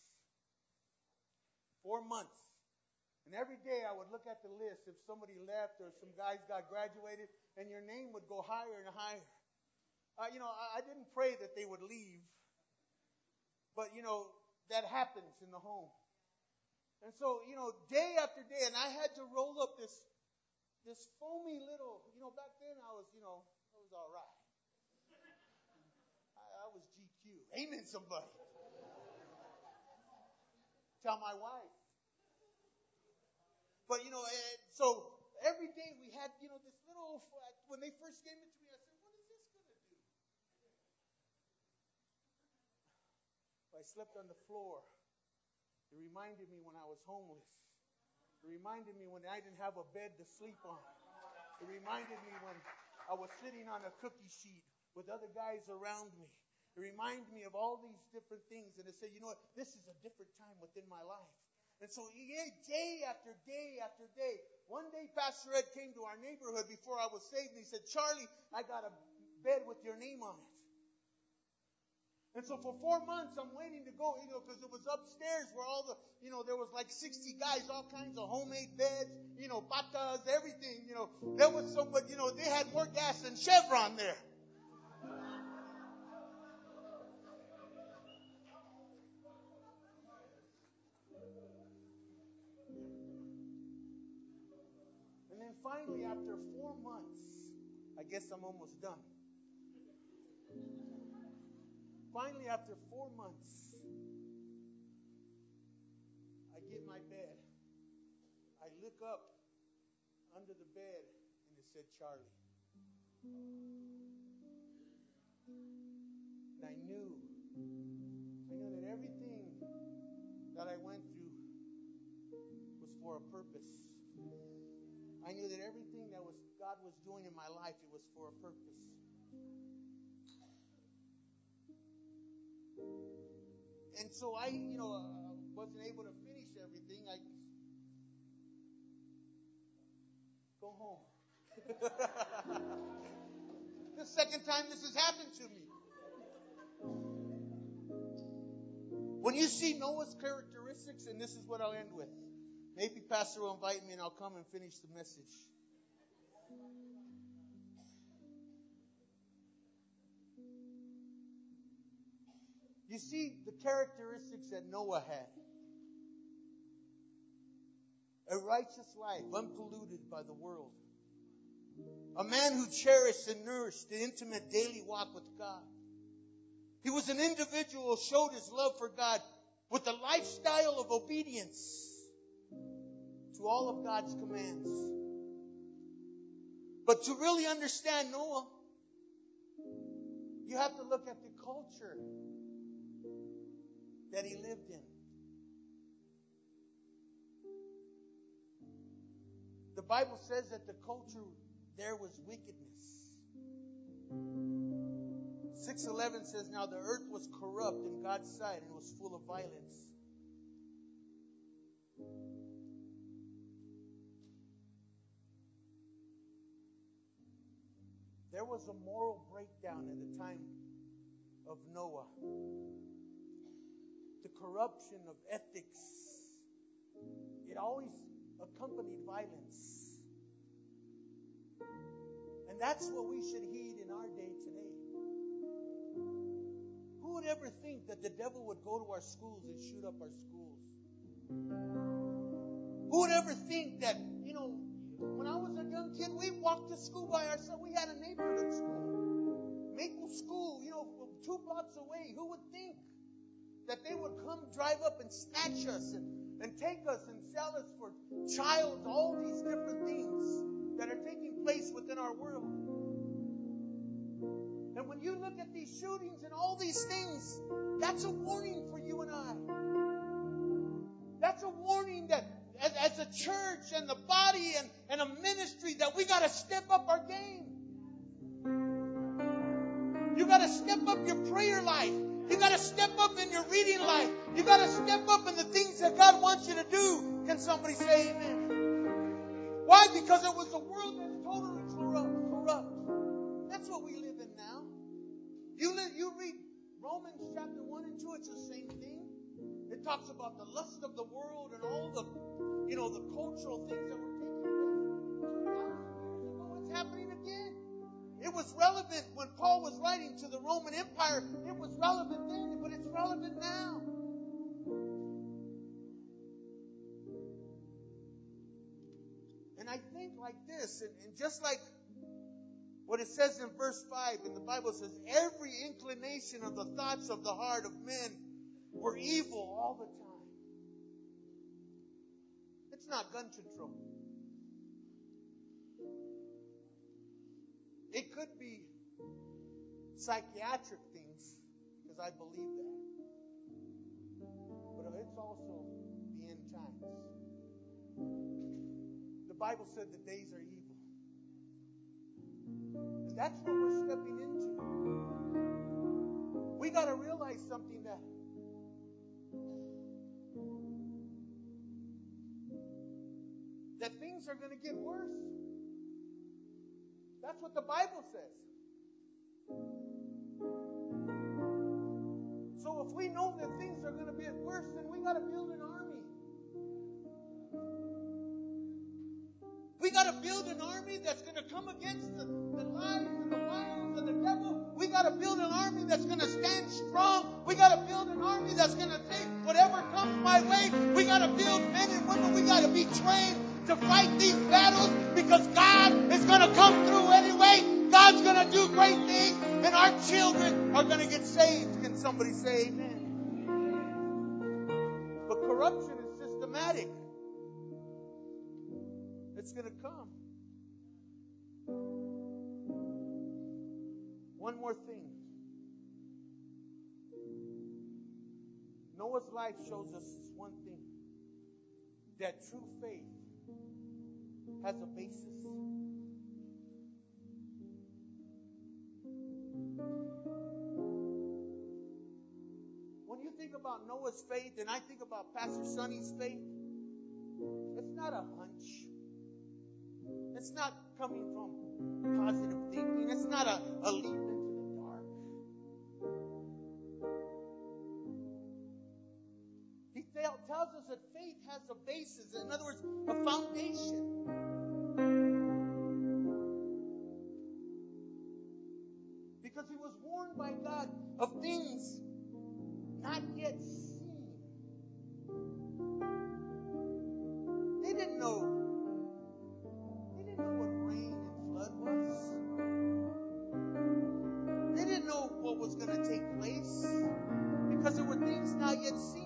4 months. And every day I would look at the list if somebody left or some guys got graduated, and your name would go higher and higher. I didn't pray that they would leave. But, that happens in the home. And so, day after day, and I had to roll up this foamy little, back then I was all right. I was GQ. Amen, somebody. Tell my wife. But, so every day we had, this little, when they first gave it to me, I said, what is this going to do? I slept on the floor. It reminded me when I was homeless. It reminded me when I didn't have a bed to sleep on. It reminded me when I was sitting on a cookie sheet with other guys around me. It reminded me of all these different things. And it said, this is a different time within my life. And so day after day after day, one day Pastor Ed came to our neighborhood before I was saved, and he said, Charlie, I got a bed with your name on it. And so for 4 months, I'm waiting to go, because it was upstairs where all the, there was like 60 guys, all kinds of homemade beds, patas, everything, There was somebody, they had more gas than Chevron there. finally, after 4 months, I guess I'm almost done. Finally, after 4 months, I get in my bed. I look up under the bed, and it said Charlie. And I knew that everything that I went through was for a purpose. I knew that everything that God was doing in my life, it was for a purpose. And so I, wasn't able to finish everything. I go home. The second time this has happened to me. When you see Noah's characteristics, and this is what I'll end with. Maybe Pastor will invite me and I'll come and finish the message. You see the characteristics that Noah had. A righteous life, unpolluted by the world. A man who cherished and nourished the intimate daily walk with God. He was an individual who showed his love for God with a lifestyle of obedience to all of God's commands. But to really understand Noah, you have to look at the culture that he lived in. The Bible says that the culture there was wickedness. 6:11 says, now the earth was corrupt in God's sight and was full of violence. There was a moral breakdown at the time of Noah. The corruption of ethics, it always accompanied violence. And that's what we should heed in our day today. Who would ever think that the devil would go to our schools and shoot up our schools? Who would ever think that, when I was a young kid, we walked to school by ourselves. We had a neighborhood school. Maple School, 2 blocks away. Who would think that they would come drive up and snatch us and take us and sell us for child, all these different things that are taking place within our world. And when you look at these shootings and all these things, that's a warning for you and I. That's a warning that as a church and the body and a ministry that we got to step up our game. You got to step up your prayer life. You got to step up in your reading life. You got to step up in the things that God wants you to do. Can somebody say amen? Why? Because it was a world that's totally corrupt. That's what we live in now. You read Romans chapter 1 and 2, it's the same thing. It talks about the lust of the world and all the, the cultural things that were taking place. 2,000 years ago, it's happening again. It was relevant when Paul was writing to the Roman Empire. It was relevant then, but it's relevant now. And I think like this, and just like what it says in verse 5, and the Bible says, every inclination of the thoughts of the heart of men were evil all the time. It's not gun control. It could be psychiatric things, because I believe that. But it's also the end times. The Bible said the days are evil. And that's what we're stepping into. We got to realize something that things are going to get worse. That's what the Bible says. So if we know that things are going to get worse, then we got to build an army. We got to build an army that's going to come against the lies and the wiles and the devil. We got to build an army that's going to stand strong. We got to build an army that's going to take whatever comes my way. We got to build men and women. We got to be trained to to fight these battles because God is going to come through anyway. God's going to do great things, and our children are going to get saved. Can somebody say amen? But corruption is systematic. It's going to come. One more thing. Noah's life shows us one thing. That true faith has a basis. When you think about Noah's faith, and I think about Pastor Sonny's faith, it's not a hunch. It's not coming from positive thinking. It's not a leap into the dark. He tells us that faith has a basis. In other words, a foundation. Because he was warned by God of things not yet seen. They didn't know. They didn't know what rain and flood was. They didn't know what was going to take place because there were things not yet seen.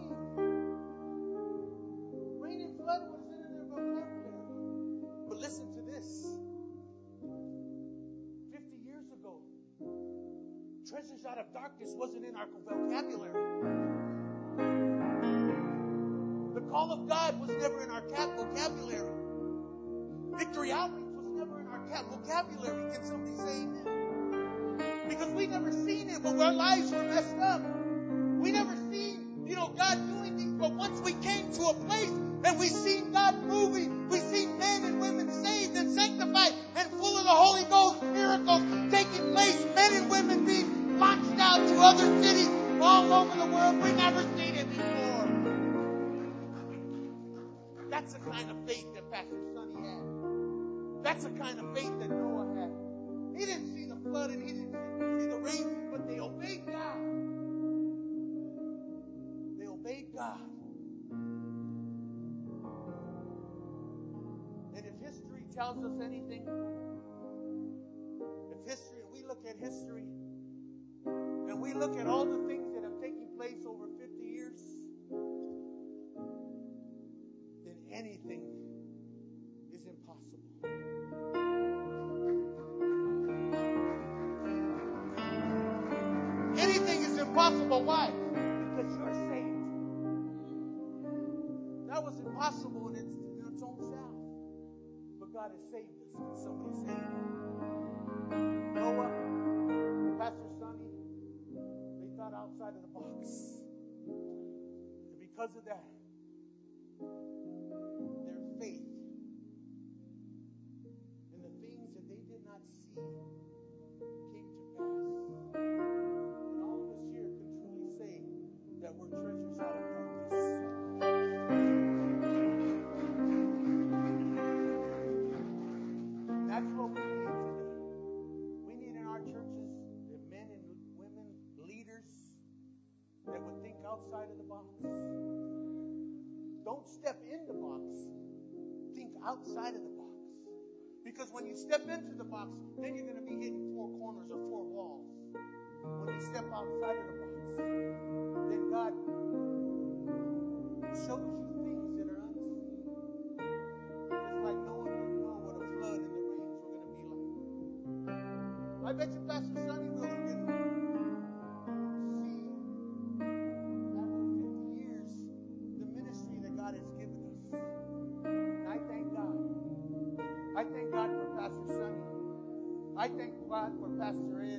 Rain and flood was in their vocabulary. But listen to this. 50 years ago, treasures out of darkness wasn't in our vocabulary. The call of God was never in our vocabulary. Victory Outreach was never in our vocabulary. Can somebody say amen? Because we never seen it, but our lives were messed up. We never seen, God doing things. But once we came to a place and we seen God moving, we seen men and women saved and sanctified and full of the Holy Ghost, miracles taking place, men and women being launched out to other cities all over the world. We never seen it before. That's the kind of faith that Pastor Sonny had. That's the kind of faith that Noah had. He didn't see the flood and he didn't see the rain, but they obeyed God. They obeyed God. And if history tells us anything, we look at history and we look at all the things that have taken place over 50 years, then anything is impossible. Anything is impossible. Why? Because you're saved. That was impossible in its own self. But God has saved us. Can somebody say it? Noah, Pastor Sonny, they thought outside of the box. And because of that, their faith and the things that they did not see came to pass. And all of us here can truly say that we're treasures out of darkness. That's what we need today. We need in our churches men and women, leaders that would think outside of the box. Don't step in the box. Think outside of the box. Because when you step into the box, then you're going to be hitting four corners or four walls. When you step outside of the box, then God shows you things that are unseen. Just like Noah didn't know what a flood and the rains were going to be like. I bet you Pastor Sonny really didn't see, after 50 years, the ministry that God has given us. And I thank God. I thank God for Pastor Sonny. I thank God for Pastor Ed.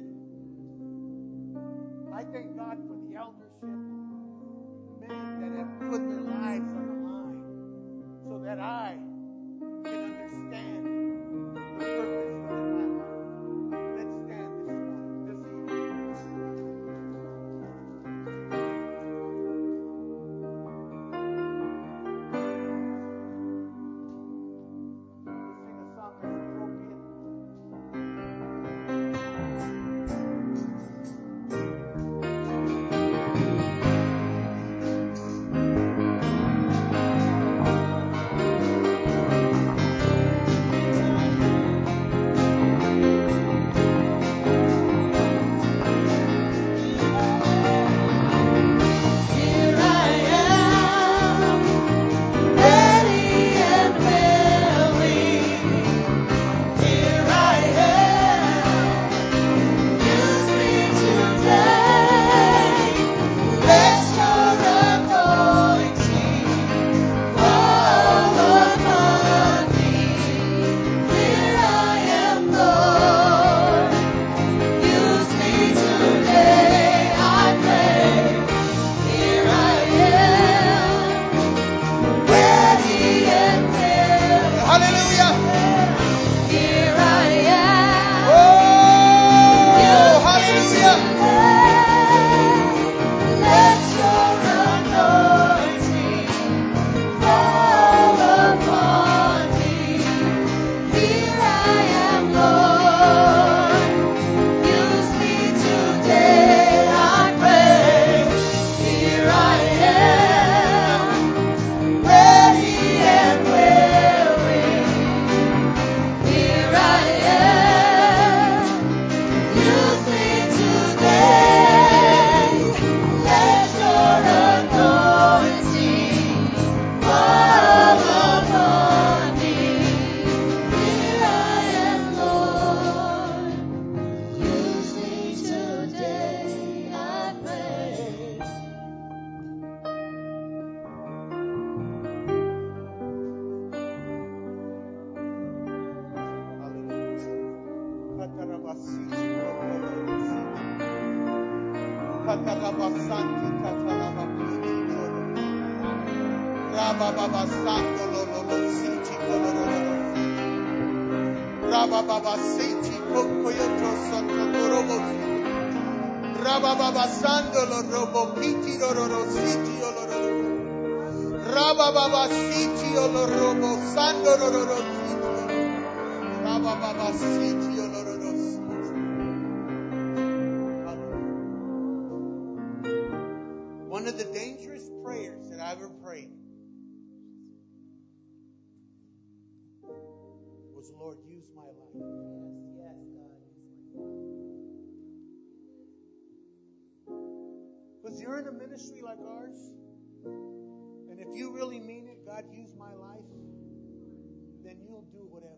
I thank God for the eldership, men that have put their lives on the line so that I can understand the purpose within my life. Let's stand this evening. We'll sing a song that's appropriate. One of the dangerous prayers that I ever prayed was, Lord, use my life.
Yes, God.
Because you're in a ministry like ours, and if you really mean it, God, use my life, then you'll do whatever.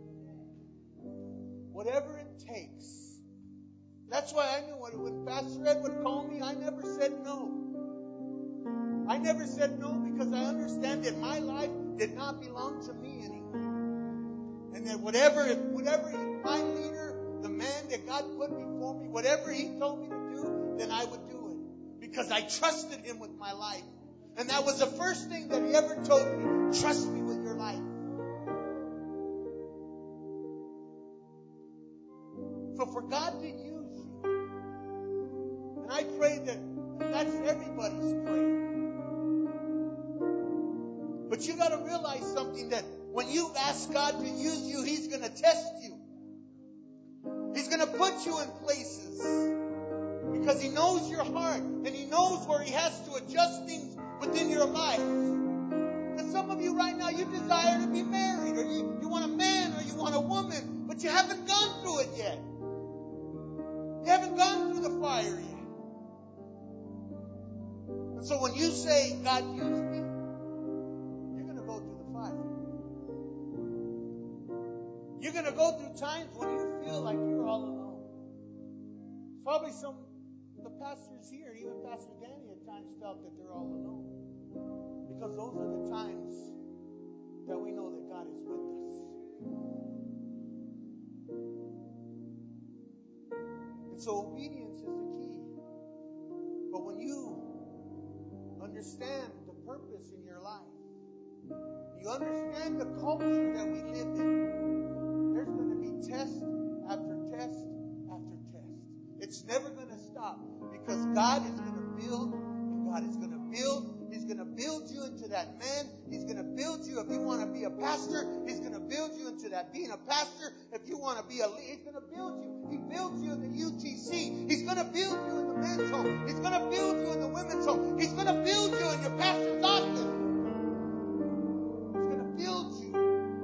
Whatever it takes. That's why I knew when Pastor Ed would call me, I never said no. I never said no because I understand that my life did not belong to me anymore. And that whatever my leader, the man that God put before me, whatever he told me to do, then I would do it. Because I trusted him with my life. And that was the first thing that he ever told me. Trust me with your life. So for God to use you, and I pray that that's everybody's prayer. But you got to realize something, that when you ask God to use you, He's going to test you. He's going to put you in places because He knows your heart and He knows where He has to adjust things within your life. And some of you right now, you desire to be married, or you want a man, or you want a woman, but you haven't gone through it yet. You haven't gone through the fire yet. And so when you say, God, use me, you're going to go through the fire. You're going to go through times when you feel like you're all alone. Probably some of the pastors here, even Pastor Danny, at times felt that they're all alone. Because those are the times that we know that God is with us. And so obedience is the key. But when you understand the purpose in your life, you understand the culture that we live in, there's going to be test after test after test. It's never going to stop, because God is going to build, and God is going to build. He's going to build you into that man. He's going to build you. If you want to be a pastor, He's going to build you into that being a pastor. If you want to be a leader, He's going to build you. He builds you in the UTC. He's going to build you in the men's home. He's going to build you in the women's home. He's going to build you in your pastor's office. He's going to build you.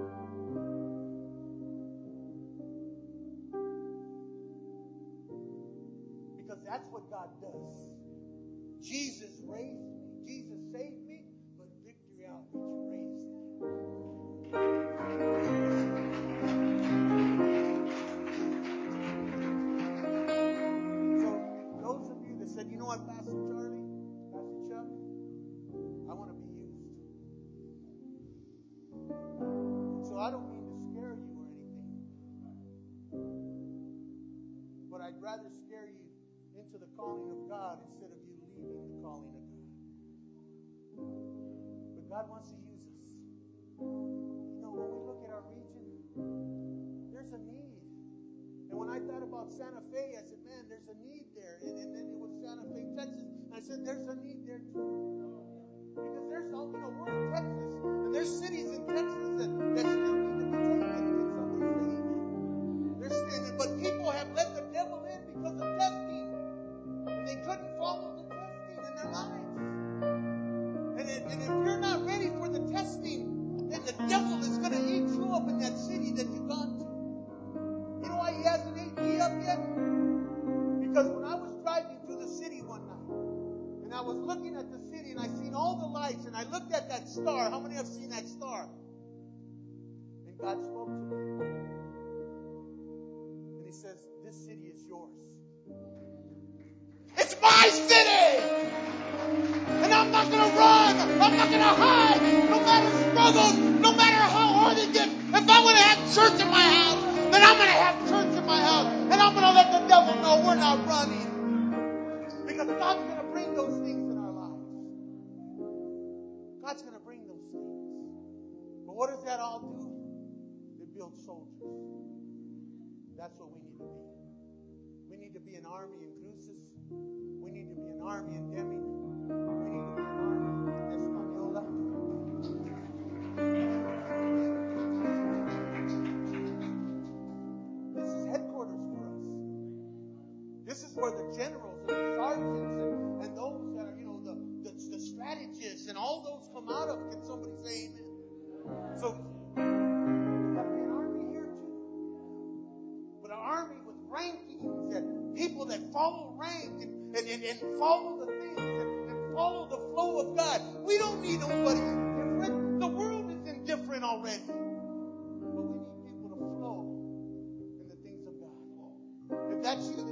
Because that's what God does. Jesus raised me. Jesus saved me, but Victory Outreach raised me. So those of you that said, you know what, Pastor Charlie, Pastor Chuck, I want to be used. So I don't mean to scare you or anything, but I'd rather scare you into the calling of God instead of you leaving the calling of God. But God wants to use us. You know, when we look at our region, there's a need. And when I thought about Santa Fe, I said, man, there's a need there. And then it was Santa Fe, Texas. And I said, there's a need there too. Because there's all, we're in Texas. And there's cities in Texas that still need to be taken. Can somebody say amen? But people have let the devil in because of testing. And they couldn't follow the testing in their lives. And if you're not ready for the testing, then the devil is going to eat you up in that city that you've gone to. You know why he hasn't eaten me up yet? Because when I was driving through the city one night, and I was looking at the city, and I seen all the lights, and I looked at that star. How many have seen that star? And God spoke to me. And He says, this city is yours. It's my city! And I'm not going to run. I'm not going to hide. No matter struggles, no matter how hard it gets. If I want to have church in my house, then I'm going to have church in my house. And I'm going to let the devil know we're not running. Because God's going to bring those things in our lives. God's going to bring those things. But what does that all do? It builds soldiers. That's what we need to be. We need to be an army in Cruces. We need to be an army in Deming. We need to be an army in Española. This is headquarters for us. This is where the generals and the sergeants and those that are, the strategists and all those come out of. Can somebody say amen? So, we've got to be an army here too. But an army with rankings and people that follow rank and follow the things and follow the flow of God. We don't need nobody indifferent. The world is indifferent already. But we need people to flow in the things of God. If that's you